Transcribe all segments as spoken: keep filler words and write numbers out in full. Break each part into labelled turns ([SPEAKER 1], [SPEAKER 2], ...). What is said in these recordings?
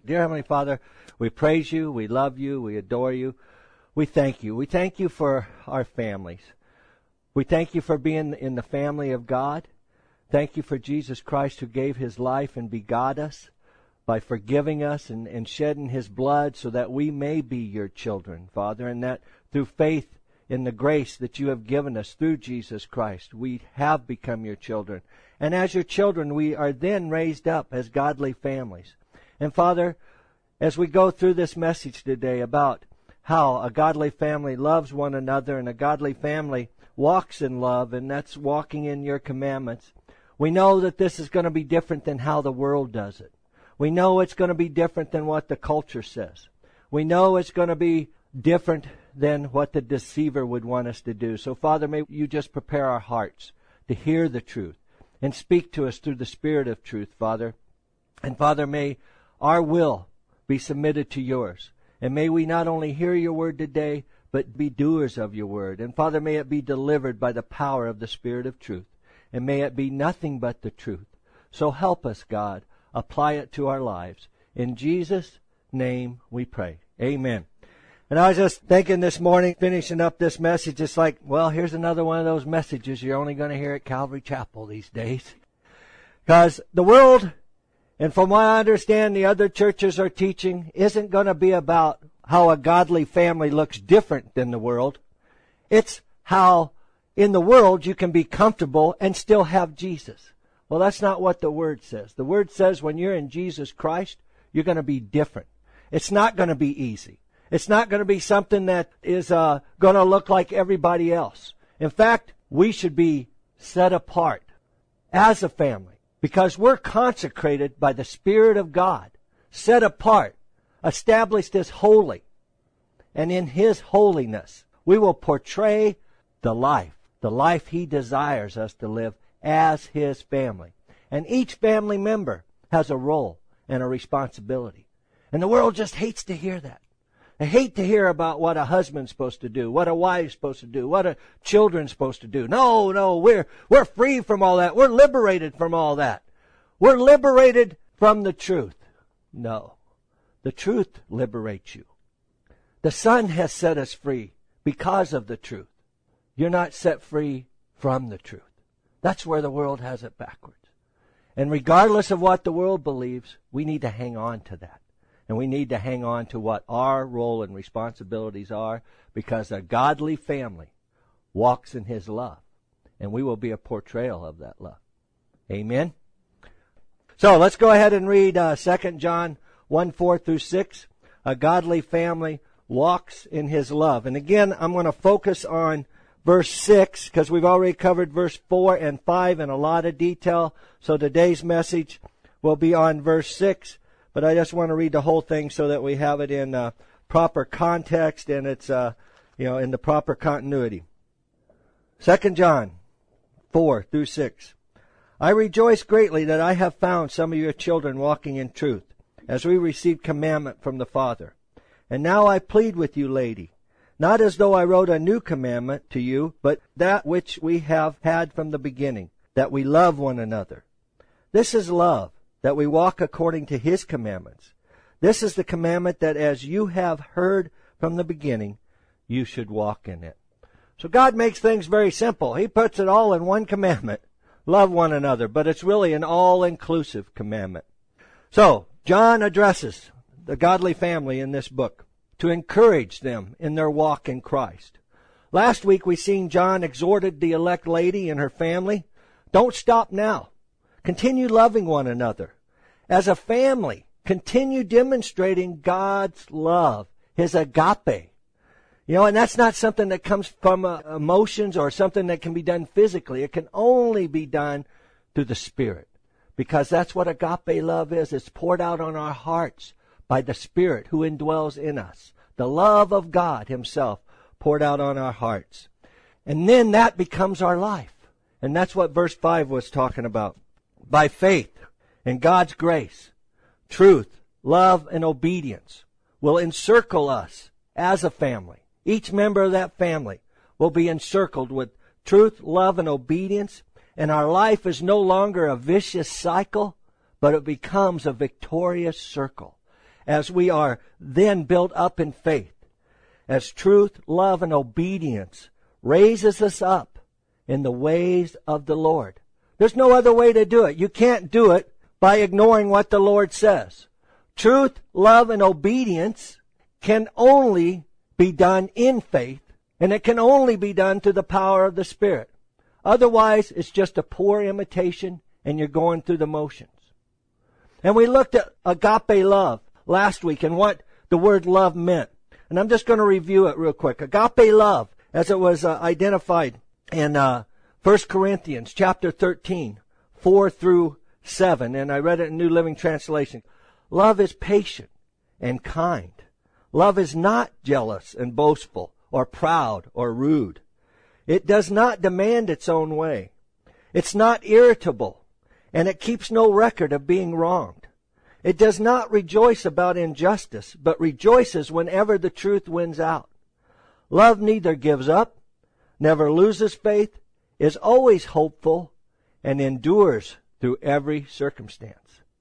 [SPEAKER 1] Dear Heavenly Father, we praise you, we love you, we adore you. We thank you. We thank you for our families. We thank you for being in the family of God. Thank you for Jesus Christ who gave his life and begot us by forgiving us and, and shedding his blood so that we may be your children, Father, and that through faith in the grace that you have given us through Jesus Christ, we have become your children. And as your children, we are then raised up as godly families. And Father, as we go through this message today about how a godly family loves one another and a godly family walks in love, and that's walking in your commandments, we know that this is going to be different than how the world does it. We know it's going to be different than what the culture says. We know it's going to be different than what the deceiver would want us to do. So, Father, may you just prepare our hearts to hear the truth and speak to us through the Spirit of truth, Father. And, Father, may our will be submitted to yours. And may we not only hear your word today, but be doers of your word. And, Father, may it be delivered by the power of the Spirit of truth. And may it be nothing but the truth. So help us, God. Apply it to our lives. In Jesus' name we pray. Amen. And I was just thinking this morning, finishing up this message, it's like, well, here's another one of those messages you're only going to hear at Calvary Chapel these days. Because the world, and from what I understand the other churches are teaching, isn't going to be about how a godly family looks different than the world. It's how in the world you can be comfortable and still have Jesus. Well, that's not what the Word says. The Word says when you're in Jesus Christ, you're going to be different. It's not going to be easy. It's not going to be something that is uh, going to look like everybody else. In fact, we should be set apart as a family because we're consecrated by the Spirit of God, set apart, established as holy. And in His holiness, we will portray the life, the life He desires us to live as His family. And each family member has a role and a responsibility. And the world just hates to hear that. They hate to hear about what a husband's supposed to do, what a wife's supposed to do, what a children's supposed to do. No, no, we're, we're free from all that. We're liberated from all that. We're liberated from the truth. No, the truth liberates you. The Son has set us free because of the truth. You're not set free from the truth. That's where the world has it backwards. And regardless of what the world believes, we need to hang on to that. And we need to hang on to what our role and responsibilities are because a godly family walks in His love. And we will be a portrayal of that love. Amen? So let's go ahead and read uh, Second John one, four through six. A godly family walks in His love. And again, I'm going to focus on verse six because we've already covered verse four and five in a lot of detail. So today's message will be on verse six. But I just want to read the whole thing so that we have it in uh, proper context and it's, uh, you know, in the proper continuity. Second John four through six. I rejoice greatly that I have found some of your children walking in truth, as we received commandment from the Father. And now I plead with you, lady, not as though I wrote a new commandment to you, but that which we have had from the beginning, that we love one another. This is love, that we walk according to His commandments. This is the commandment that as you have heard from the beginning, you should walk in it. So God makes things very simple. He puts it all in one commandment. Love one another, but it's really an all-inclusive commandment. So, John addresses the godly family in this book to encourage them in their walk in Christ. Last week we seen John exhorted the elect lady and her family, don't stop now. Continue loving one another. As a family, continue demonstrating God's love, His agape. You know, and that's not something that comes from uh, emotions or something that can be done physically. It can only be done through the Spirit. Because that's what agape love is. It's poured out on our hearts by the Spirit who indwells in us. The love of God Himself poured out on our hearts. And then that becomes our life. And that's what verse five was talking about. By faith and God's grace, truth, love, and obedience will encircle us as a family. Each member of that family will be encircled with truth, love, and obedience, and our life is no longer a vicious cycle, but it becomes a victorious circle. as we are then built up in faith, as truth, love, and obedience raises us up in the ways of the Lord. There's no other way to do it. You can't do it by ignoring what the Lord says. Truth, love, and obedience can only be done in faith, and it can only be done through the power of the Spirit. Otherwise, it's just a poor imitation, and you're going through the motions. And we looked at agape love last week and what the word love meant. And I'm just going to review it real quick. Agape love, as it was uh, identified in uh, First Corinthians chapter thirteen, four through seven, and I read it in New Living Translation. Love is patient and kind. Love is not jealous and boastful or proud or rude. It does not demand its own way. It's not irritable, and it keeps no record of being wronged. It does not rejoice about injustice, but rejoices whenever the truth wins out. Love neither gives up, never loses faith, is always hopeful, and endures through every circumstance.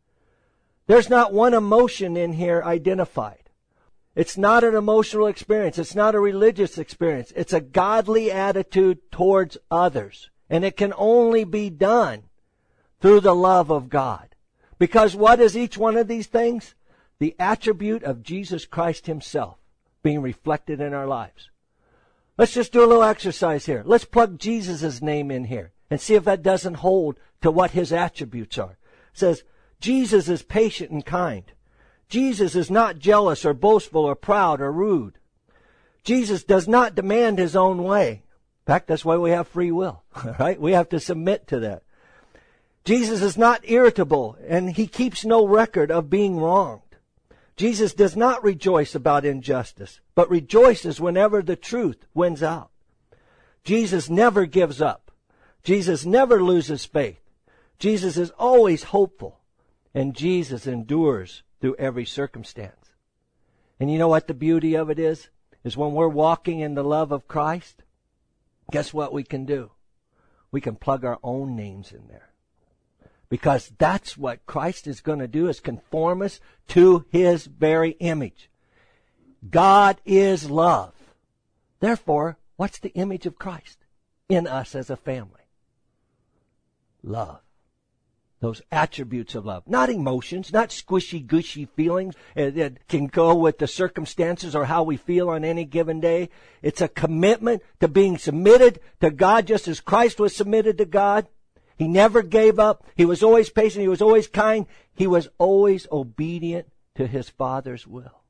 [SPEAKER 1] There's not one emotion in here identified. It's not an emotional experience. It's not a religious experience. It's a godly attitude towards others. And it can only be done through the love of God. Because what is each one of these things? The attribute of Jesus Christ himself being reflected in our lives. Let's just do a little exercise here. Let's plug Jesus' name in here and see if that doesn't hold to what his attributes are. It says, Jesus is patient and kind. Jesus is not jealous or boastful or proud or rude. Jesus does not demand his own way. In fact, that's why we have free will, right? We have to submit to that. Jesus is not irritable, and he keeps no record of being wronged. Jesus does not rejoice about injustice, but rejoices whenever the truth wins out. Jesus never gives up. Jesus never loses faith. Jesus is always hopeful, and Jesus endures through every circumstance. And you know what the beauty of it is? Is when we're walking in the love of Christ, guess what we can do? We can plug our own names in there. Because that's what Christ is going to do, is conform us to his very image. God is love. Therefore, what's the image of Christ in us as a family? Love. Those attributes of love. Not emotions, not squishy, gushy feelings that can go with the circumstances or how we feel on any given day. It's a commitment to being submitted to God just as Christ was submitted to God. He never gave up. He was always patient. He was always kind. He was always obedient to his Father's will.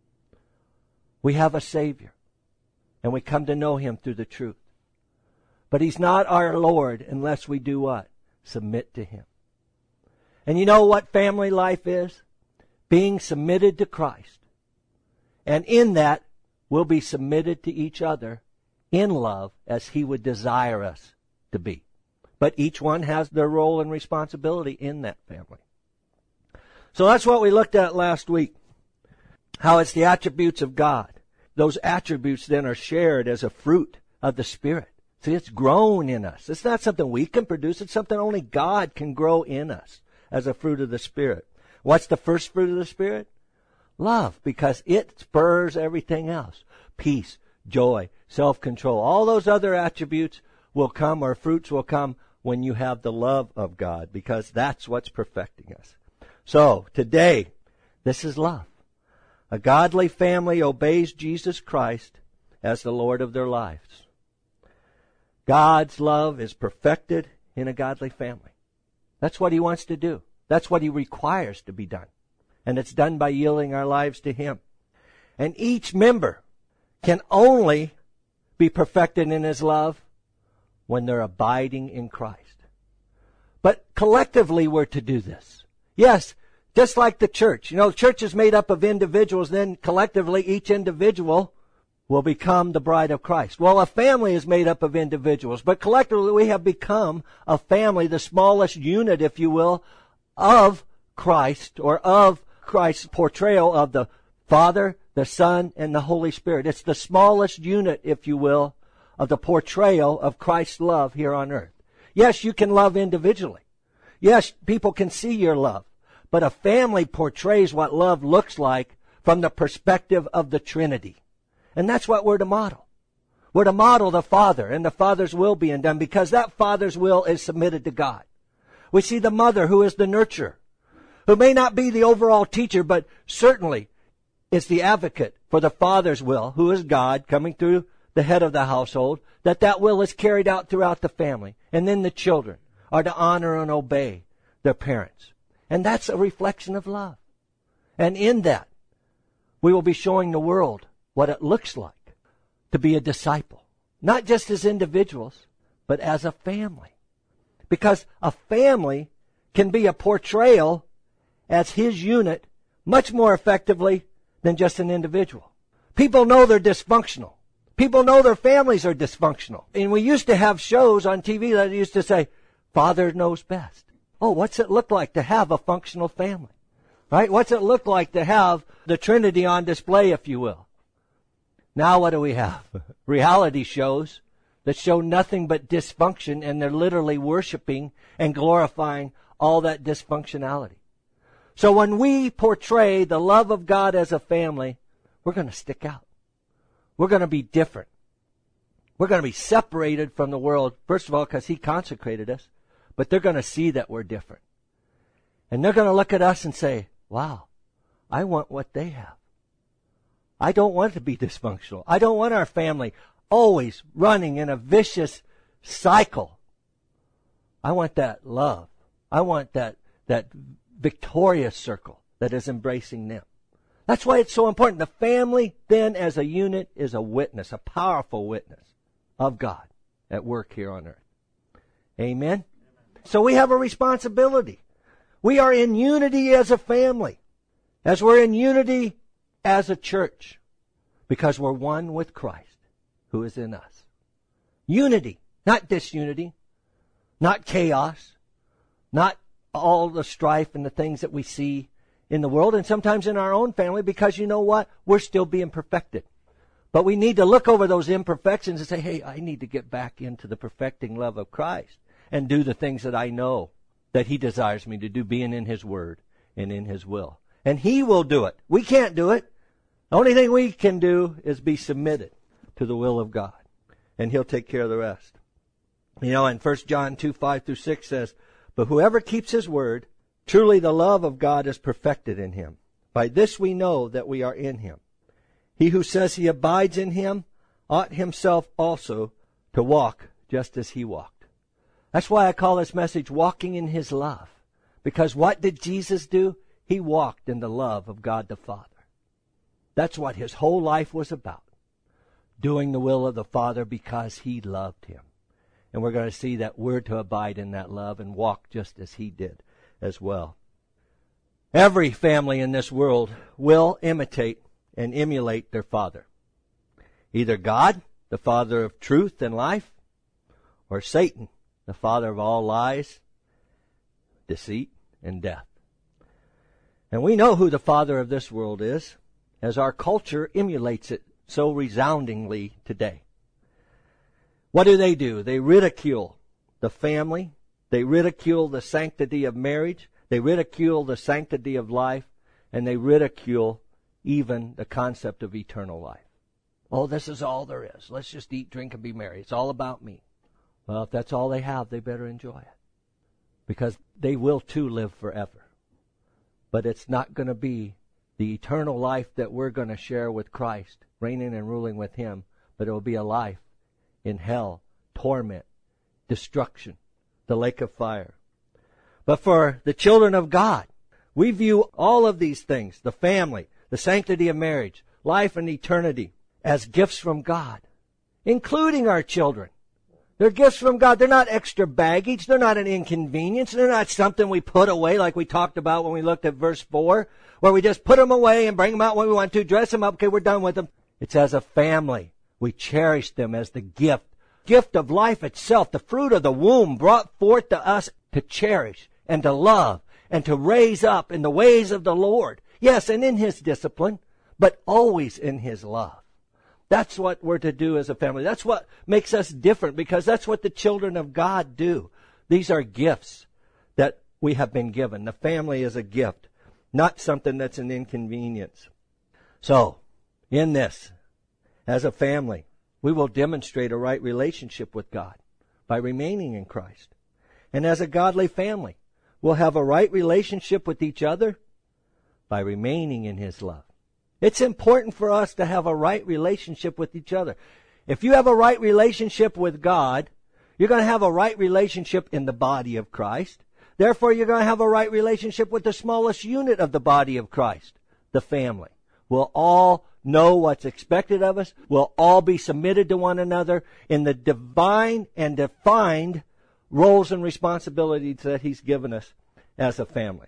[SPEAKER 1] We have a Savior, and we come to know him through the truth. But he's not our Lord unless we do what? Submit to him. And you know what family life is? Being submitted to Christ. And in that, we'll be submitted to each other in love as he would desire us to be. But each one has their role and responsibility in that family. So that's what we looked at last week. How it's the attributes of God. Those attributes then are shared as a fruit of the Spirit. See, it's grown in us. It's not something we can produce. It's something only God can grow in us as a fruit of the Spirit. What's the first fruit of the Spirit? Love, because it spurs everything else. Peace, joy, self-control. All those other attributes will come, or fruits will come, when you have the love of God, because that's what's perfecting us. So, today, this is love. A godly family obeys Jesus Christ as the Lord of their lives. God's love is perfected in a godly family. That's what he wants to do. That's what he requires to be done. And it's done by yielding our lives to him. And each member can only be perfected in his love when they're abiding in Christ. But collectively we're to do this. Yes, just like the church. You know, the church is made up of individuals, then collectively each individual will become the bride of Christ. Well, a family is made up of individuals, but collectively we have become a family, the smallest unit, if you will, of Christ, or of Christ's portrayal of the Father, the Son, and the Holy Spirit. It's the smallest unit, if you will, of the portrayal of Christ's love here on earth. Yes, you can love individually. Yes, people can see your love. but a family portrays what love looks like from the perspective of the Trinity. And that's what we're to model. We're to model the Father and the Father's will being done because that Father's will is submitted to God. We see the mother who is the nurturer, who may not be the overall teacher, but certainly is the advocate for the Father's will, who is God, coming through the head of the household, that that will is carried out throughout the family. And then the children are to honor and obey their parents. And that's a reflection of love. And in that, we will be showing the world what it looks like to be a disciple. Not just as individuals, but as a family. Because a family can be a portrayal as his unit much more effectively than just an individual. People know they're dysfunctional. People know their families are dysfunctional. And we used to have shows on T V that used to say, Father knows best. Oh, what's it look like to have a functional family? Right? What's it look like to have the Trinity on display, if you will? Now what do we have? Reality shows that show nothing but dysfunction, and they're literally worshiping and glorifying all that dysfunctionality. So when we portray the love of God as a family, we're going to stick out. We're going to be different. We're going to be separated from the world, first of all, because He consecrated us, but they're going to see that we're different. And they're going to look at us and say, wow, I want what they have. I don't want to be dysfunctional. I don't want our family always running in a vicious cycle. I want that love. I want that, that victorious circle that is embracing them. That's why it's so important. The family then as a unit is a witness, a powerful witness of God at work here on earth. Amen? So we have a responsibility. We are in unity as a family, as we're in unity as a church, because we're one with Christ who is in us. Unity, not disunity, not chaos, not all the strife and the things that we see in the world and sometimes in our own family, because you know what? We're still being perfected. But we need to look over those imperfections and say, hey, I need to get back into the perfecting love of Christ and do the things that I know that He desires me to do, being in His Word and in His will. And He will do it. We can't do it. The only thing we can do is be submitted to the will of God. And He'll take care of the rest. You know, and First John two, five through six says, but whoever keeps His word, truly the love of God is perfected in him. By this we know that we are in Him. He who says he abides in Him ought himself also to walk just as He walked. That's why I call this message Walking in His Love. Because what did Jesus do? He walked in the love of God the Father. That's what His whole life was about. Doing the will of the Father because He loved Him. And we're going to see that we're to abide in that love and walk just as He did as well. Every family in this world will imitate and emulate their father. Either God, the Father of truth and life, or Satan, the father of all lies, deceit, and death. And we know who the father of this world is, as our culture emulates it so resoundingly today. What do they do? They ridicule the family. They ridicule the sanctity of marriage. They ridicule the sanctity of life. And they ridicule even the concept of eternal life. Oh, this is all there is. Let's just eat, drink, and be merry. It's all about me. Well, if that's all they have, they better enjoy it. Because they will too live forever. But it's not going to be the eternal life that we're going to share with Christ, reigning and ruling with Him. But it will be a life in hell, torment, destruction, the lake of fire. But for the children of God, we view all of these things, the family, the sanctity of marriage, life and eternity, as gifts from God, including our children. They're gifts from God. They're not extra baggage. They're not an inconvenience. They're not something we put away like we talked about when we looked at verse four, where we just put them away and bring them out when we want to, dress them up, okay, we're done with them. It's as a family. We cherish them as the gift, gift of life itself, the fruit of the womb brought forth to us to cherish and to love and to raise up in the ways of the Lord. Yes, and in His discipline, but always in His love. That's what we're to do as a family. That's what makes us different, because that's what the children of God do. These are gifts that we have been given. The family is a gift, not something that's an inconvenience. So, in this, as a family, we will demonstrate a right relationship with God by remaining in Christ. And as a godly family, we'll have a right relationship with each other by remaining in His love. It's important for us to have a right relationship with each other. If you have a right relationship with God, you're going to have a right relationship in the body of Christ. Therefore, you're going to have a right relationship with the smallest unit of the body of Christ, the family. We'll all know what's expected of us. We'll all be submitted to one another in the divine and defined roles and responsibilities that He's given us as a family.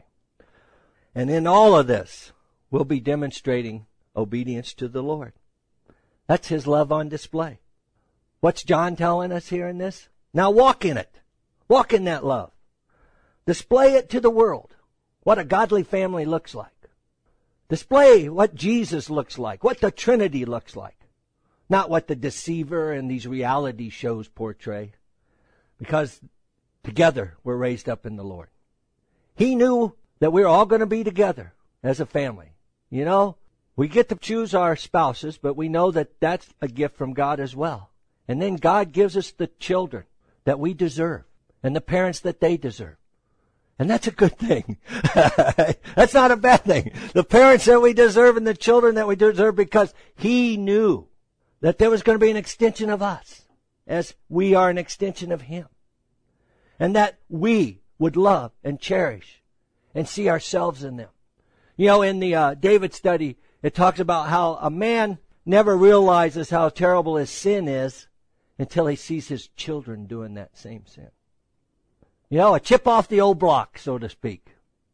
[SPEAKER 1] And in all of this, we'll be demonstrating obedience to the Lord. That's His love on display. What's John telling us here in this? Now walk in it. Walk in that love. Display it to the world, what a godly family looks like. Display what Jesus looks like, what the Trinity looks like, not what the deceiver and these reality shows portray. Because together we're raised up in the Lord. He knew that we're all going to be together as a family. You know, we get to choose our spouses, but we know that that's a gift from God as well. And then God gives us the children that we deserve and the parents that they deserve. And that's a good thing. That's not a bad thing. The parents that we deserve and the children that we deserve, because He knew that there was going to be an extension of us as we are an extension of Him. And that we would love and cherish and see ourselves in them. You know, in the uh, David study, it talks about how a man never realizes how terrible his sin is until he sees his children doing that same sin. You know, a chip off the old block, so to speak.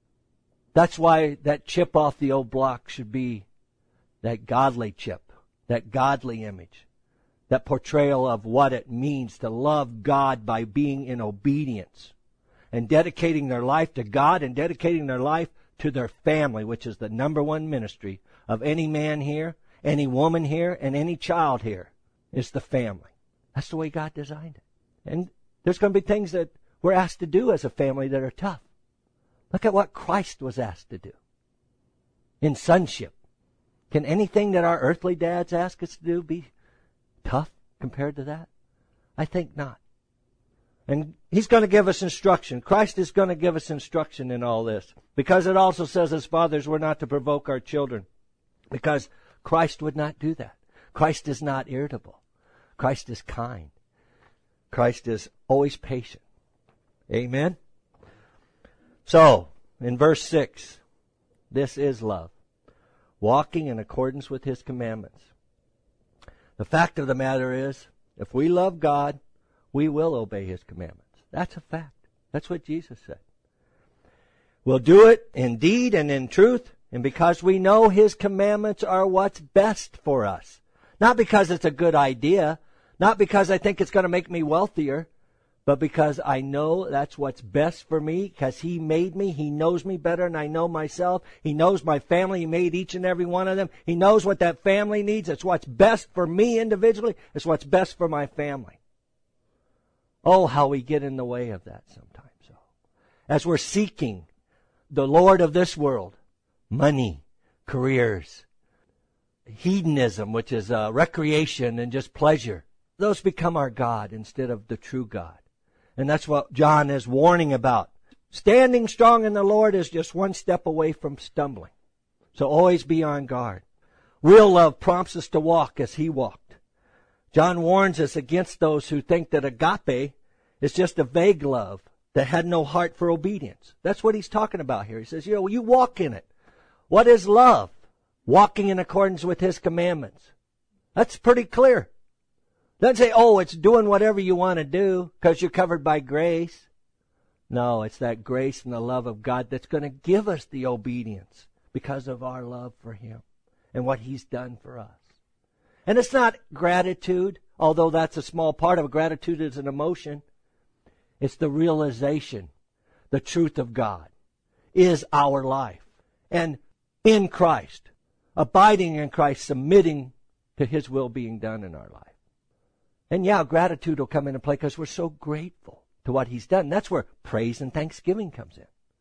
[SPEAKER 1] That's why that chip off the old block should be that godly chip, that godly image, that portrayal of what it means to love God by being in obedience and dedicating their life to God and dedicating their life to their family, which is the number one ministry of any man here, any woman here, and any child here, is the family. That's the way God designed it. And there's going to be things that we're asked to do as a family that are tough. Look at what Christ was asked to do in sonship. Can anything that our earthly dads ask us to do be tough compared to that? I think not. And He's going to give us instruction. Christ is going to give us instruction in all this. Because it also says as fathers we're not to provoke our children. Because Christ would not do that. Christ is not irritable. Christ is kind. Christ is always patient. Amen? So, in verse six, this is love. Walking in accordance with His commandments. The fact of the matter is, if we love God, we will obey His commandments. That's a fact. That's what Jesus said. We'll do it in deed and in truth, and because we know His commandments are what's best for us. Not because it's a good idea, not because I think it's going to make me wealthier, but because I know that's what's best for me, because He made me. He knows me better than I know myself. He knows my family. He made each and every one of them. He knows what that family needs. It's what's best for me individually. It's what's best for my family. Oh, how we get in the way of that sometimes. So, as we're seeking the Lord of this world, money, careers, hedonism, which is uh, recreation and just pleasure, those become our God instead of the true God. And that's what John is warning about. Standing strong in the Lord is just one step away from stumbling. So always be on guard. Real love prompts us to walk as He walked. John warns us against those who think that agape is just a vague love that had no heart for obedience. That's what he's talking about here. He says, you know, you walk in it. What is love? Walking in accordance with His commandments. That's pretty clear. Doesn't say, oh, it's doing whatever you want to do because you're covered by grace. No, it's that grace and the love of God that's going to give us the obedience because of our love for Him and what He's done for us. And it's not gratitude, although that's a small part of it. Gratitude is an emotion. It's the realization, the truth of God is our life. And in Christ, abiding in Christ, submitting to His will being done in our life. And yeah, gratitude will come into play because we're so grateful to what He's done. That's where praise and thanksgiving comes in.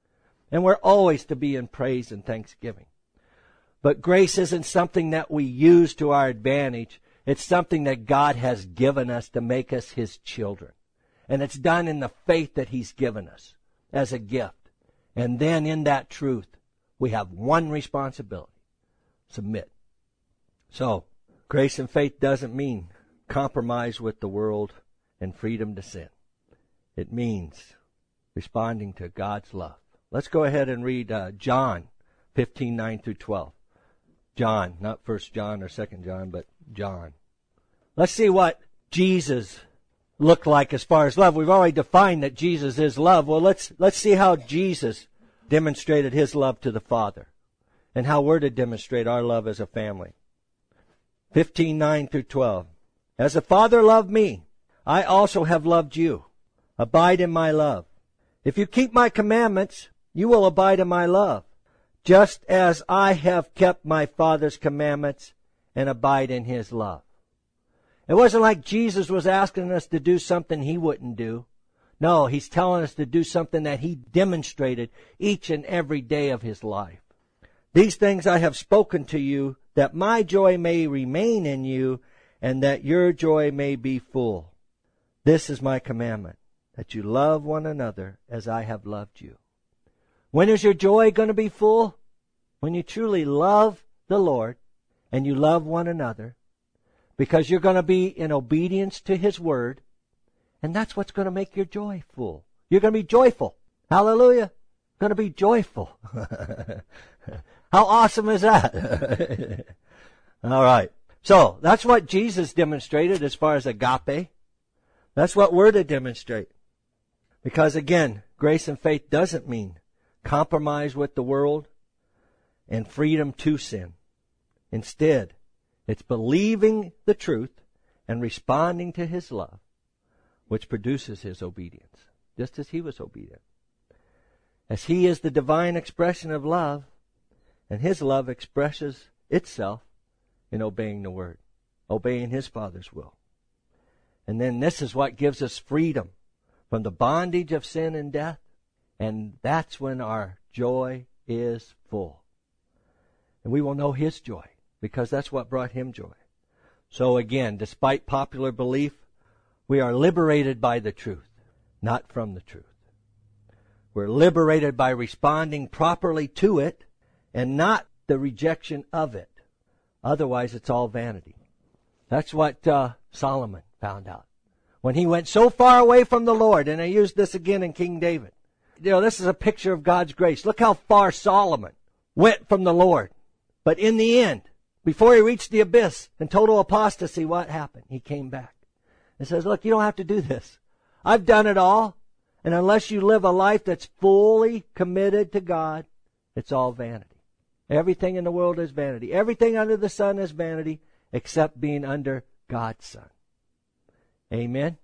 [SPEAKER 1] And we're always to be in praise and thanksgiving. But grace isn't something that we use to our advantage. It's something that God has given us to make us His children. And it's done in the faith that He's given us as a gift. And then in that truth, we have one responsibility. Submit. So, grace and faith doesn't mean compromise with the world and freedom to sin. It means responding to God's love. Let's go ahead and read uh, John fifteen, nine through twelve. John, not First John or Second John, but John. Let's see what Jesus looked like as far as love. We've already defined that Jesus is love. Well, let's let's see how Jesus demonstrated His love to the Father and how we're to demonstrate our love as a family. fifteen, nine through twelve. As the Father loved me, I also have loved you. Abide in my love. If you keep my commandments, you will abide in my love, just as I have kept my Father's commandments and abide in His love. It wasn't like Jesus was asking us to do something He wouldn't do. No, He's telling us to do something that He demonstrated each and every day of His life. These things I have spoken to you, that my joy may remain in you, and that your joy may be full. This is my commandment, that you love one another as I have loved you. When is your joy going to be full? When you truly love the Lord and you love one another, because you're going to be in obedience to His word, and that's what's going to make your joy full. You're going to be joyful. Hallelujah. Going to be joyful. How awesome is that? All right. So that's what Jesus demonstrated as far as agape. That's what we're to demonstrate. Because again, grace and faith doesn't mean compromise with the world and freedom to sin. Instead, it's believing the truth and responding to His love, which produces His obedience, just as He was obedient. As He is the divine expression of love, and His love expresses itself in obeying the Word, obeying His Father's will. And then this is what gives us freedom from the bondage of sin and death, and that's when our joy is full. And we will know His joy, because that's what brought Him joy. So again, despite popular belief, we are liberated by the truth, not from the truth. We're liberated by responding properly to it and not the rejection of it. Otherwise, it's all vanity. That's what uh, Solomon found out. When he went so far away from the Lord, and I used this again in King David. You know, this is a picture of God's grace. Look how far Solomon went from the Lord. But in the end, before he reached the abyss and total apostasy, what happened? He came back and says, look, you don't have to do this. I've done it all. And unless you live a life that's fully committed to God, it's all vanity. Everything in the world is vanity. Everything under the sun is vanity except being under God's Son. Amen?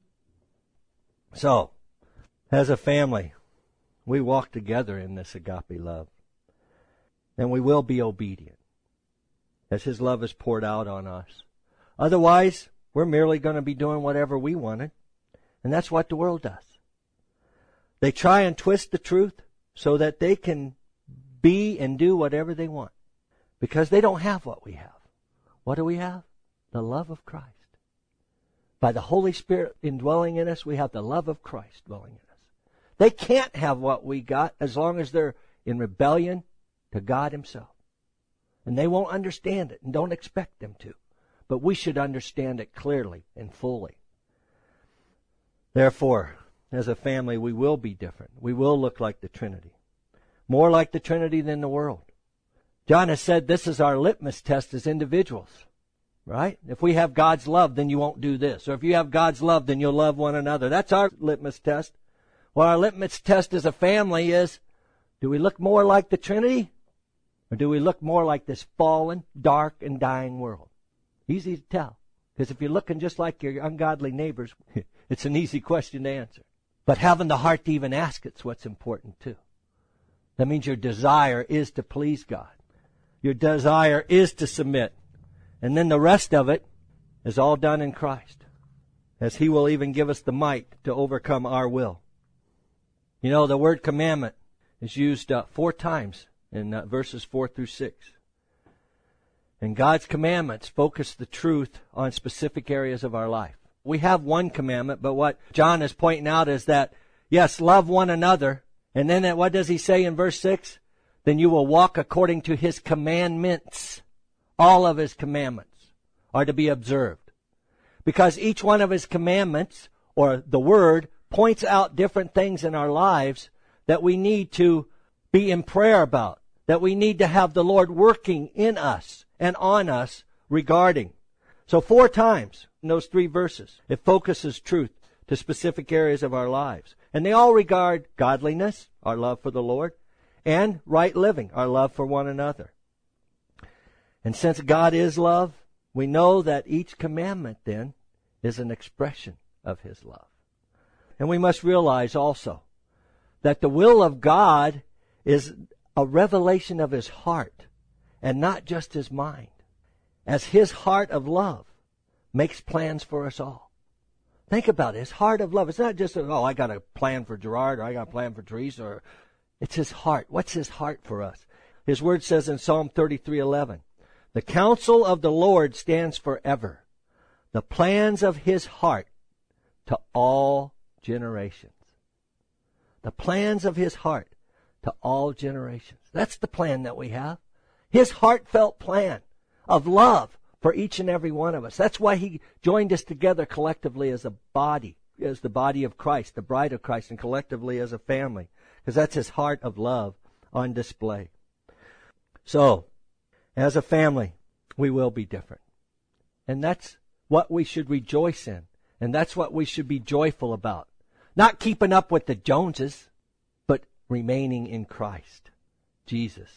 [SPEAKER 1] So, as a family, we walk together in this agape love. And we will be obedient as His love is poured out on us. Otherwise, we're merely going to be doing whatever we wanted. And that's what the world does. They try and twist the truth so that they can be and do whatever they want. Because they don't have what we have. What do we have? The love of Christ. By the Holy Spirit indwelling in us, we have the love of Christ dwelling in us. They can't have what we got as long as they're in rebellion to God Himself. And they won't understand it and don't expect them to. But we should understand it clearly and fully. Therefore, as a family, we will be different. We will look like the Trinity. More like the Trinity than the world. John has said this is our litmus test as individuals. Right? If we have God's love, then you won't do this. Or if you have God's love, then you'll love one another. That's our litmus test. Well, our litmus test as a family is, do we look more like the Trinity? Or do we look more like this fallen, dark, and dying world? Easy to tell. Because if you're looking just like your ungodly neighbors, it's an easy question to answer. But having the heart to even ask it's what's important too. That means your desire is to please God. Your desire is to submit. And then the rest of it is all done in Christ, as He will even give us the might to overcome our will. You know, the word commandment is used uh, four times in uh, verses four through six. And God's commandments focus the truth on specific areas of our life. We have one commandment, but what John is pointing out is that, yes, love one another. And then what does he say in verse six? Then you will walk according to his commandments. All of his commandments are to be observed. Because each one of his commandments, or the word, points out different things in our lives that we need to be in prayer about, that we need to have the Lord working in us and on us regarding. So four times in those three verses, it focuses truth to specific areas of our lives. And they all regard godliness, our love for the Lord, and right living, our love for one another. And since God is love, we know that each commandment then is an expression of his love. And we must realize also that the will of God is a revelation of his heart and not just his mind, as his heart of love makes plans for us all. Think about it. His heart of love. It's not just, oh, I got a plan for Gerard, or I got a plan for Teresa, or it's his heart. What's his heart for us? His word says in Psalm thirty-three eleven, the counsel of the Lord stands forever, the plans of his heart to all generations. The plans of his heart to all generations. That's the plan that we have. His heartfelt plan of love for each and every one of us. That's why he joined us together collectively as a body, as the body of Christ, the bride of Christ, and collectively as a family, because that's his heart of love on display. So, as a family, we will be different. And that's what we should rejoice in. And that's what we should be joyful about. Not keeping up with the Joneses, but remaining in Christ, Jesus.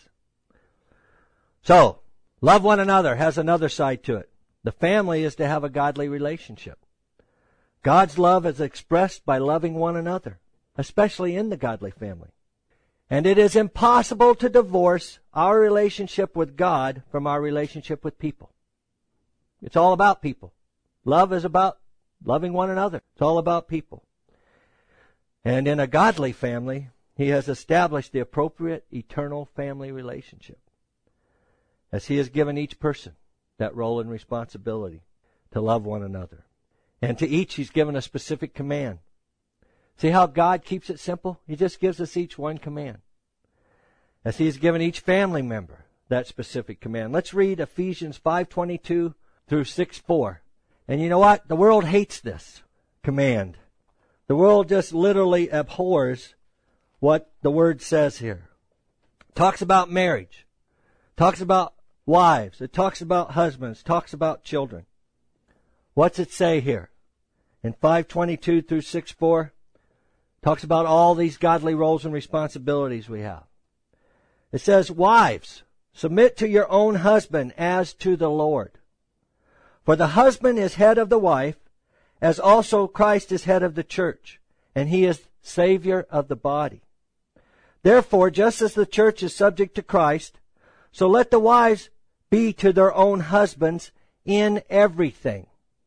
[SPEAKER 1] So, love one another has another side to it. The family is to have a godly relationship. God's love is expressed by loving one another, especially in the godly family. And it is impossible to divorce our relationship with God from our relationship with people. It's all about people. Love is about loving one another. It's all about people. And in a godly family, he has established the appropriate eternal family relationship, as he has given each person that role and responsibility to love one another. And to each he's given a specific command. See how God keeps it simple? He just gives us each one command, as he has given each family member that specific command. Let's read Ephesians five twenty-two through six four. And you know what? The world hates this command. The world just literally abhors what the word says here. It talks about marriage. It talks about wives. It talks about husbands. It talks about children. What's it say here? In five twenty-two through six four, it talks about all these godly roles and responsibilities we have. It says, wives, submit to your own husband as to the Lord. For the husband is head of the wife, as also Christ is head of the church, and he is Savior of the body. Therefore, just as the church is subject to Christ, so let the wives be to their own husbands in everything.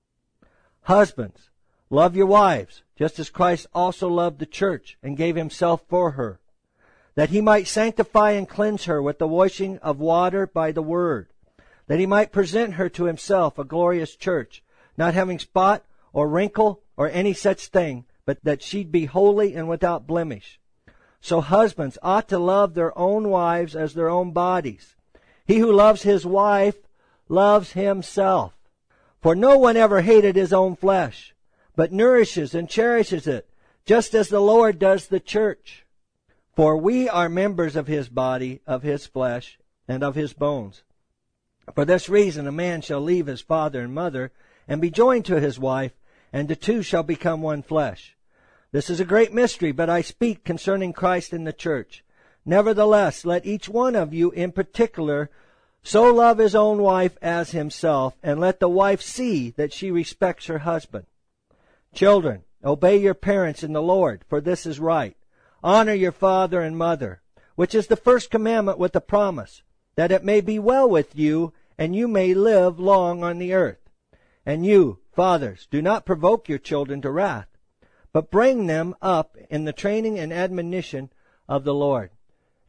[SPEAKER 1] Husbands, love your wives, just as Christ also loved the church and gave himself for her, that he might sanctify and cleanse her with the washing of water by the word, that he might present her to himself a glorious church, not having spot or wrinkle or any such thing, but that she'd be holy and without blemish. So husbands ought to love their own wives as their own bodies. He who loves his wife loves himself. For no one ever hated his own flesh, but nourishes and cherishes it, just as the Lord does the church. For we are members of his body, of his flesh, and of his bones. For this reason a man shall leave his father and mother, and be joined to his wife, and the two shall become one flesh. This is a great mystery, but I speak concerning Christ and the church. Nevertheless, let each one of you in particular so love his own wife as himself, and let the wife see that she respects her husband. Children, obey your parents in the Lord, for this is right. Honor your father and mother, which is the first commandment with the promise, that it may be well with you, and you may live long on the earth. And you, fathers, do not provoke your children to wrath, but bring them up in the training and admonition of the Lord.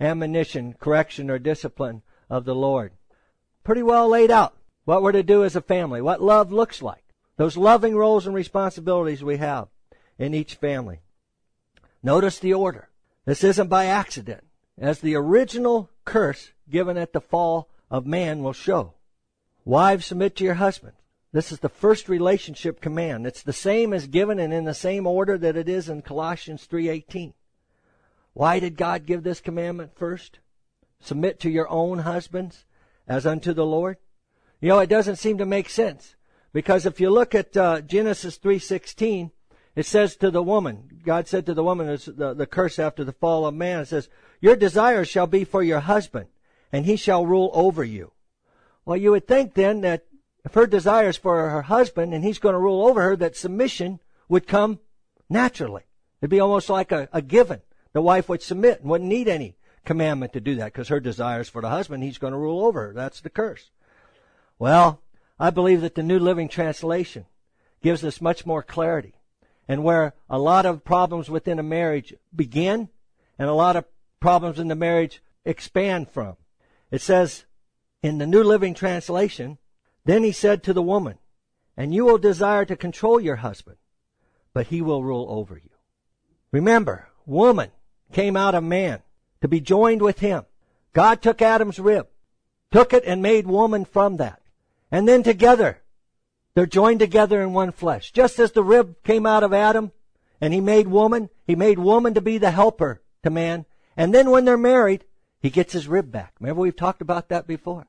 [SPEAKER 1] admonition, correction, or discipline of the Lord. Pretty well laid out what we're to do as a family, what love looks like, those loving roles and responsibilities we have in each family. Notice the order. This isn't by accident, as the original curse given at the fall of man will show. Wives, submit to your husband. This is the first relationship command. It's the same as given and in the same order that it is in Colossians three eighteen. Why did God give this commandment first? Submit to your own husbands as unto the Lord. You know, it doesn't seem to make sense, because if you look at uh, Genesis three sixteen, it says to the woman, God said to the woman, it's the, the curse after the fall of man, it says, your desire shall be for your husband, and he shall rule over you. Well, you would think then that if her desire is for her husband and he's going to rule over her, that submission would come naturally. It'd be almost like a, a given. The wife would submit and wouldn't need any commandment to do that, because her desire is for the husband. He's going to rule over her. That's the curse. Well, I believe that the New Living Translation gives us much more clarity. And where a lot of problems within a marriage begin and a lot of problems in the marriage expand from. It says in the New Living Translation, then he said to the woman, and you will desire to control your husband, but he will rule over you. Remember, woman came out of man to be joined with him. God took Adam's rib, took it and made woman from that. And then together, they're joined together in one flesh. Just as the rib came out of Adam and he made woman, he made woman to be the helper to man. And then when they're married, he gets his rib back. Remember, we've talked about that before.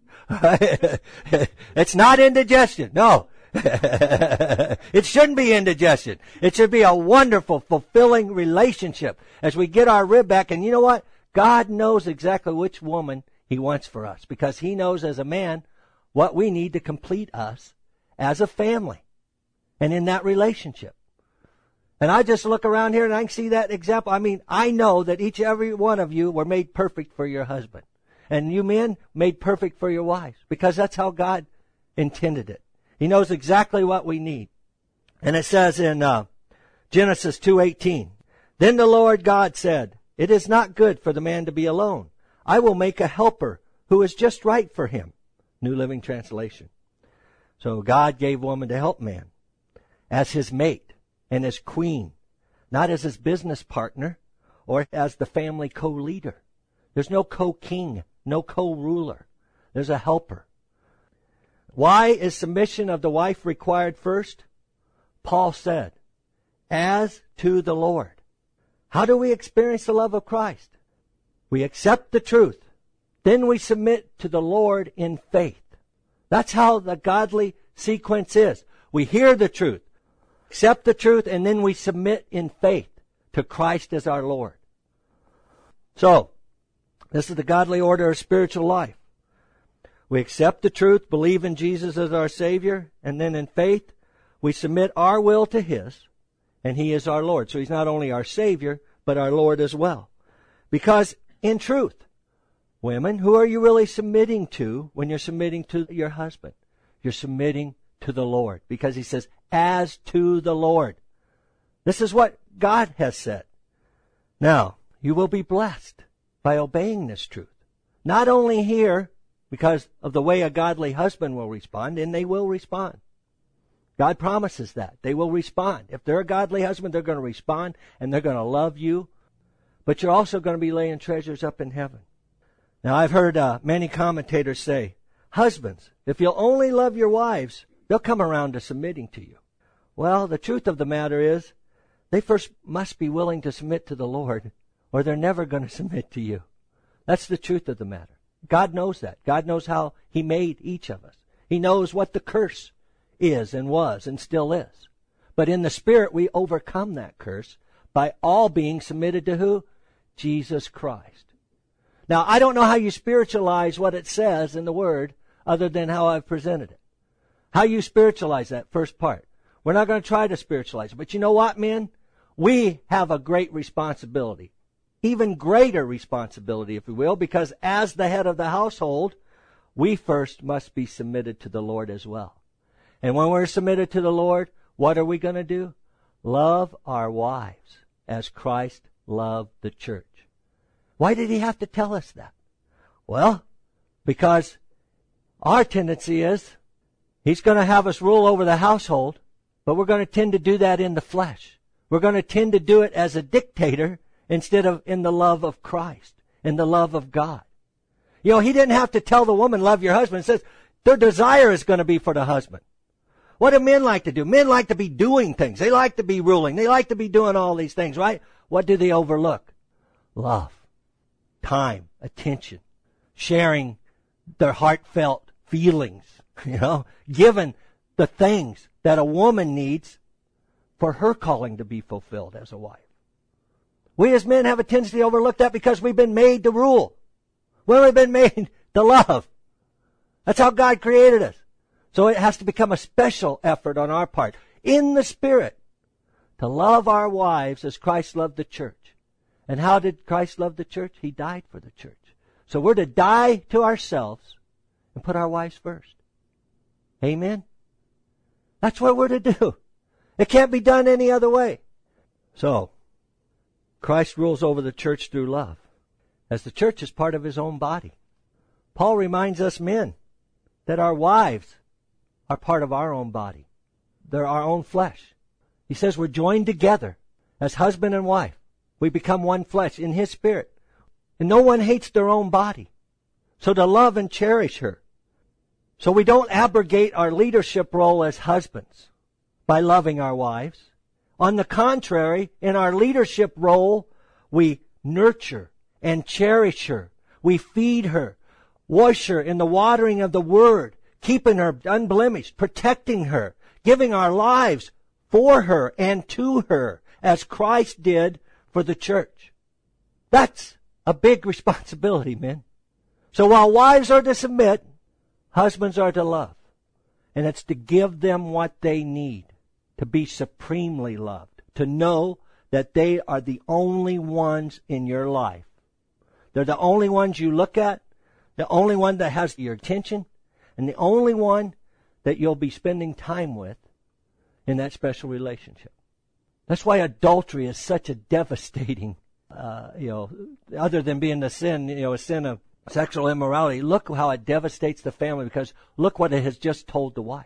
[SPEAKER 1] It's not indigestion. No. It shouldn't be indigestion. It should be a wonderful, fulfilling relationship as we get our rib back. And you know what? God knows exactly which woman he wants for us, because he knows as a man what we need to complete us as a family and in that relationship. And I just look around here and I can see that example. I mean, I know that each and every one of you were made perfect for your husband. And you men made perfect for your wives, because that's how God intended it. He knows exactly what we need. And it says in uh, Genesis two eighteen, then the Lord God said, it is not good for the man to be alone. I will make a helper who is just right for him. New Living Translation. So God gave woman to help man as his mate and as queen, not as his business partner or as the family co-leader. There's no co-king, no co-ruler. There's a helper. Why is submission of the wife required first? Paul said, as to the Lord. How do we experience the love of Christ? We accept the truth. Then we submit to the Lord in faith. That's how the godly sequence is. We hear the truth, accept the truth, and then we submit in faith to Christ as our Lord. So, this is the godly order of spiritual life. We accept the truth, believe in Jesus as our Savior, and then in faith, we submit our will to His, and He is our Lord. So He's not only our Savior, but our Lord as well. Because, in truth, women, who are you really submitting to when you're submitting to your husband? You're submitting to the Lord, because He says, as to the Lord. This is what God has said. Now, you will be blessed by obeying this truth. Not only here, because of the way a godly husband will respond, and they will respond. God promises that. They will respond. If they're a godly husband, they're going to respond, and they're going to love you. But you're also going to be laying treasures up in heaven. Now, I've heard uh, many commentators say, husbands, if you'll only love your wives, they'll come around to submitting to you. Well, the truth of the matter is, they first must be willing to submit to the Lord, or they're never going to submit to you. That's the truth of the matter. God knows that. God knows how He made each of us. He knows what the curse is and was and still is. But in the Spirit, we overcome that curse by all being submitted to who? Jesus Christ. Now, I don't know how you spiritualize what it says in the Word other than how I've presented it. How you spiritualize that first part. We're not going to try to spiritualize it. But you know what, men? We have a great responsibility. Even greater responsibility, if we will, because as the head of the household, we first must be submitted to the Lord as well. And when we're submitted to the Lord, what are we going to do? Love our wives as Christ loved the church. Why did he have to tell us that? Well, because our tendency is he's going to have us rule over the household, but we're going to tend to do that in the flesh. We're going to tend to do it as a dictator instead of in the love of Christ, in the love of God. You know, he didn't have to tell the woman, love your husband. It says their desire is going to be for the husband. What do men like to do? Men like to be doing things. They like to be ruling. They like to be doing all these things, right? What do they overlook? Love, time, attention, sharing their heartfelt feelings, you know, giving the things that a woman needs for her calling to be fulfilled as a wife. We as men have a tendency to overlook that because we've been made to rule. Well, we've been made to love. That's how God created us. So it has to become a special effort on our part, in the Spirit, to love our wives as Christ loved the church. And how did Christ love the church? He died for the church. So we're to die to ourselves and put our wives first. Amen? That's what we're to do. It can't be done any other way. So, Christ rules over the church through love, as the church is part of his own body. Paul reminds us men that our wives are part of our own body. They're our own flesh. He says we're joined together as husband and wife. We become one flesh in his spirit. And no one hates their own body. So to love and cherish her. So we don't abrogate our leadership role as husbands by loving our wives. On the contrary, in our leadership role, we nurture and cherish her. We feed her, wash her in the watering of the Word, keeping her unblemished, protecting her, giving our lives for her and to her, as Christ did for the church. That's a big responsibility, men. So while wives are to submit, husbands are to love. And it's to give them what they need, to be supremely loved, to know that they are the only ones in your life. They're the only ones you look at, the only one that has your attention, and the only one that you'll be spending time with in that special relationship. That's why adultery is such a devastating, uh, you know, other than being the sin, you know, a sin of sexual immorality. Look how it devastates the family, because look what it has just told the wife.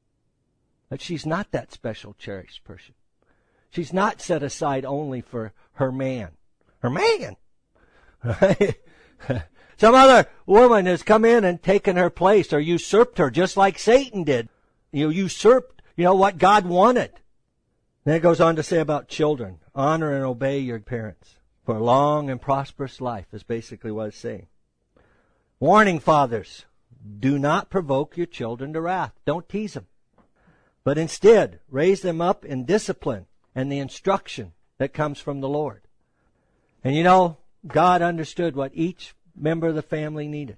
[SPEAKER 1] That she's not that special, cherished person. She's not set aside only for her man. Her man! Right? Some other woman has come in and taken her place or usurped her, just like Satan did. You know, usurped, you know, what God wanted. Then it goes on to say about children, honor and obey your parents for a long and prosperous life, is basically what it's saying. Warning, fathers, do not provoke your children to wrath. Don't tease them. But instead, raise them up in discipline and the instruction that comes from the Lord. And you know, God understood what each member of the family needed.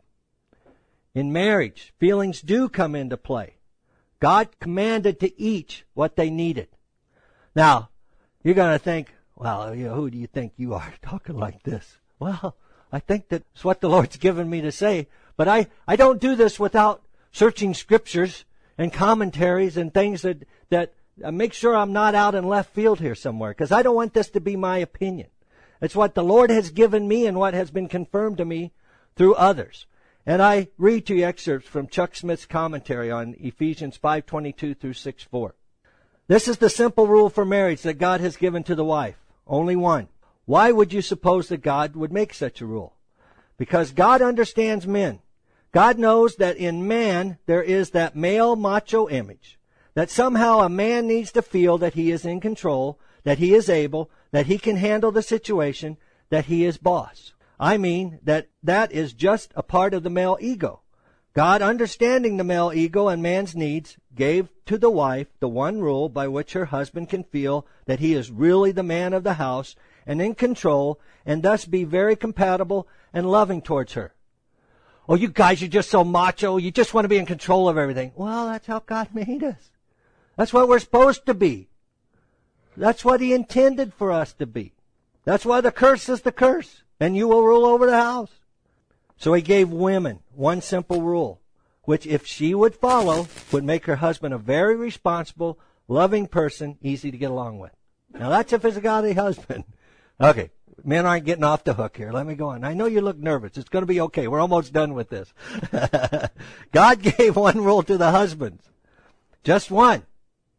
[SPEAKER 1] In marriage, feelings do come into play. God commanded to each what they needed. Now, you're going to think, well, you know, who do you think you are talking like this? Well, I think that's what the Lord's given me to say. But I, I don't do this without searching scriptures and commentaries and things that, that uh, make sure I'm not out in left field here somewhere, because I don't want this to be my opinion. It's what the Lord has given me and what has been confirmed to me through others. And I read to you excerpts from Chuck Smith's commentary on Ephesians five twenty-two through six four. This is the simple rule for marriage that God has given to the wife. Only one. Why would you suppose that God would make such a rule? Because God understands men. God knows that in man there is that male macho image, that somehow a man needs to feel that he is in control, that he is able, that he can handle the situation, that he is boss. I mean that that is just a part of the male ego. God, understanding the male ego and man's needs, gave to the wife the one rule by which her husband can feel that he is really the man of the house and in control, and thus be very compatible and loving towards her. Oh, you guys, you're just so macho. You just want to be in control of everything. Well, that's how God made us. That's what we're supposed to be. That's what he intended for us to be. That's why the curse is the curse. And you will rule over the house. So he gave women one simple rule, which if she would follow, would make her husband a very responsible, loving person, easy to get along with. Now that's if it's a godly husband. Okay, Men aren't getting off the hook here. Let me go on. I know you look nervous. It's going to be okay. We're almost done with this. God gave one rule to the husbands. Just one.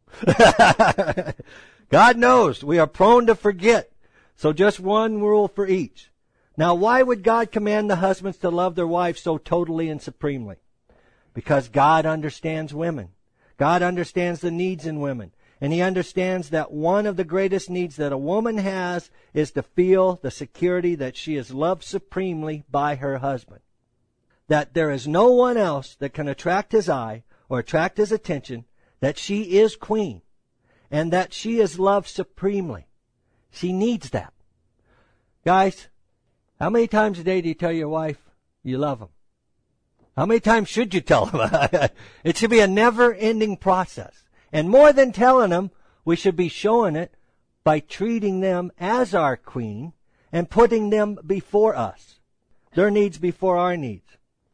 [SPEAKER 1] God knows we are prone to forget. So just one rule for each. Now, why would God command the husbands to love their wives so totally and supremely? Because God understands women. God understands the needs in women. And He understands that one of the greatest needs that a woman has is to feel the security that she is loved supremely by her husband. That there is no one else that can attract his eye or attract his attention, that she is queen, and that she is loved supremely. She needs that. Guys, how many times a day do you tell your wife you love them? How many times should you tell them? It should be a never-ending process. And more than telling them, we should be showing it by treating them as our queen and putting them before us. Their needs before our needs.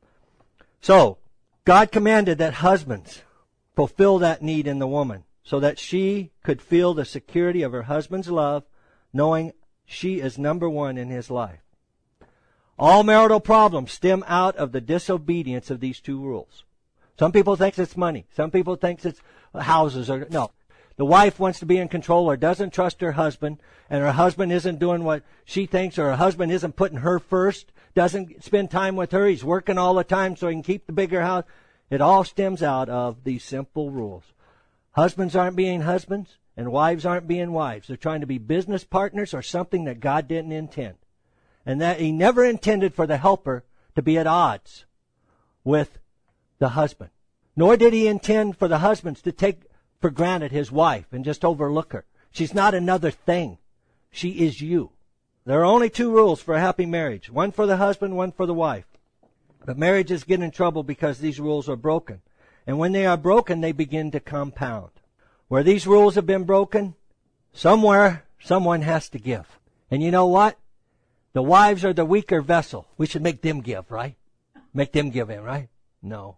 [SPEAKER 1] So, God commanded that husbands fulfill that need in the woman so that she could feel the security of her husband's love, knowing she is number one in his life. All marital problems stem out of the disobedience of these two rules. Some people think it's money. Some people think it's houses. Or no. The wife wants to be in control or doesn't trust her husband, and her husband isn't doing what she thinks, or her husband isn't putting her first, doesn't spend time with her. He's working all the time so he can keep the bigger house. It all stems out of these simple rules. Husbands aren't being husbands, and wives aren't being wives. They're trying to be business partners or something that God didn't intend. And that He never intended for the helper to be at odds with the husband. Nor did He intend for the husbands to take for granted his wife and just overlook her. She's not another thing. She is you. There are only two rules for a happy marriage. One for the husband, one for the wife. But marriages get in trouble because these rules are broken. And when they are broken, they begin to compound. Where these rules have been broken, somewhere someone has to give. And you know what? The wives are the weaker vessel. We should make them give, right? Make them give in, right? No.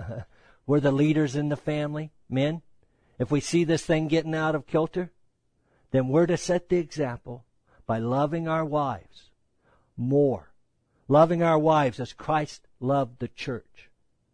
[SPEAKER 1] We're the leaders in the family, men. If we see this thing getting out of kilter, then we're to set the example by loving our wives more. Loving our wives as Christ loved the church.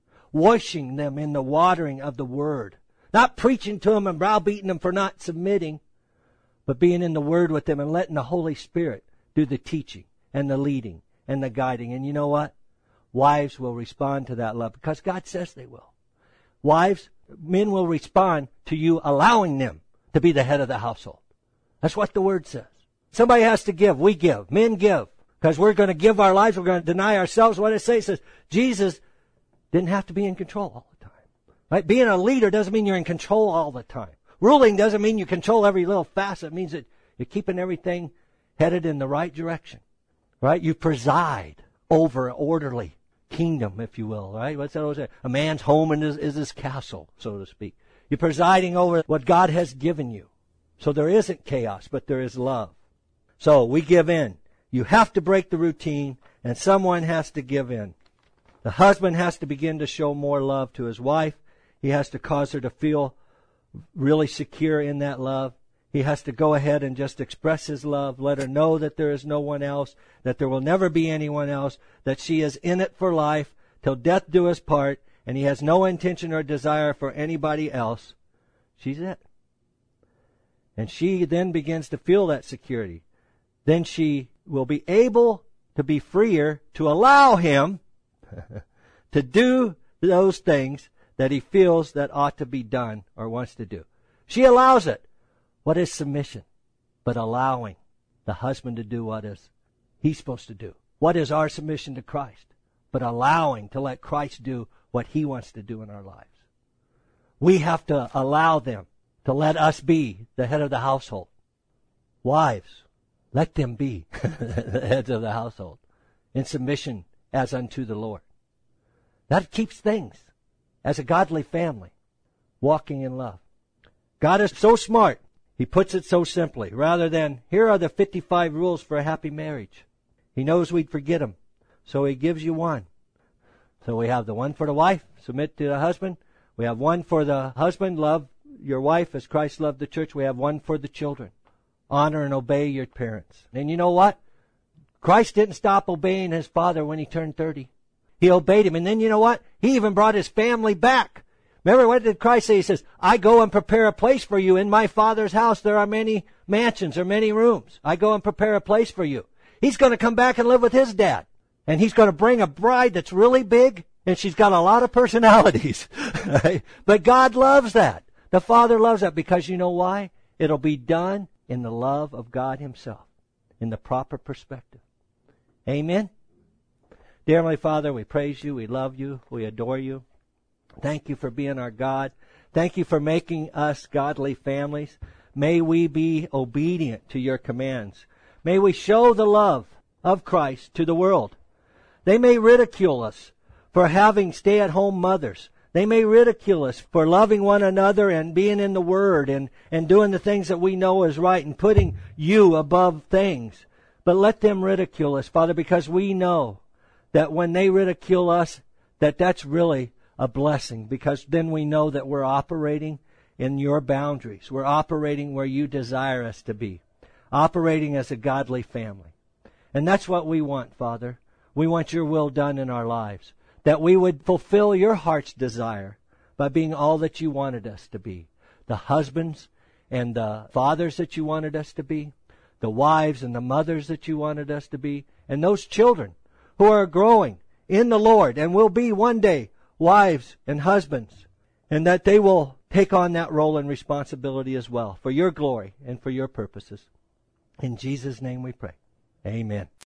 [SPEAKER 1] Washing them in the watering of the Word. Not preaching to them and browbeating them for not submitting, but being in the Word with them and letting the Holy Spirit do the teaching and the leading and the guiding. And you know what? Wives will respond to that love because God says they will. Wives, men will respond to you allowing them to be the head of the household. That's what the Word says. Somebody has to give. We give. Men give. Because we're going to give our lives. We're going to deny ourselves. What it says, it says Jesus didn't have to be in control all the time. Right? Being a leader doesn't mean you're in control all the time. Ruling doesn't mean you control every little facet. It means that you're keeping everything headed in the right direction. Right? You preside over an orderly kingdom, if you will, right? What's that always say? A man's home is, is his castle, so to speak. You're presiding over what God has given you. So there isn't chaos, but there is love. So we give in. You have to break the routine, and someone has to give in. The husband has to begin to show more love to his wife. He has to cause her to feel really secure in that love. He has to go ahead and just express his love, let her know that there is no one else, that there will never be anyone else, that she is in it for life, till death do us part, and he has no intention or desire for anybody else. She's it. And she then begins to feel that security. Then she will be able to be freer to allow him to do those things that he feels that ought to be done or wants to do. She allows it. What is submission? But allowing the husband to do what is he's supposed to do. What is our submission to Christ? But allowing to let Christ do what he wants to do in our lives. We have to allow them to let us be the head of the household. Wives, let them be the heads of the household in submission as unto the Lord. That keeps things as a godly family walking in love. God is so smart. He puts it so simply. Rather than, here are the fifty-five rules for a happy marriage. He knows we'd forget them. So he gives you one. So we have the one for the wife, submit to the husband. We have one for the husband, love your wife as Christ loved the church. We have one for the children. Honor and obey your parents. And you know what? Christ didn't stop obeying his Father when he turned thirty. He obeyed him. And then you know what? He even brought his family back. Remember, what did Christ say? He says, I go and prepare a place for you. In my Father's house there are many mansions or many rooms. I go and prepare a place for you. He's going to come back and live with his dad. And he's going to bring a bride that's really big, and she's got a lot of personalities. But God loves that. The Father loves that because you know why? It'll be done in the love of God himself, in the proper perspective. Amen? Dear Heavenly Father, we praise you, we love you, we adore you. Thank you for being our God. Thank you for making us godly families. May we be obedient to your commands. May we show the love of Christ to the world. They may ridicule us for having stay-at-home mothers. They may ridicule us for loving one another and being in the Word and, and doing the things that we know is right and putting you above things. But let them ridicule us, Father, because we know that when they ridicule us, that that's really a blessing, because then we know that we're operating in your boundaries. We're operating where you desire us to be, operating as a godly family. And that's what we want, Father. We want your will done in our lives, that we would fulfill your heart's desire by being all that you wanted us to be, the husbands and the fathers that you wanted us to be, the wives and the mothers that you wanted us to be, and those children who are growing in the Lord and will be one day wives and husbands, and that they will take on that role and responsibility as well for your glory and for your purposes. In Jesus' name we pray. Amen.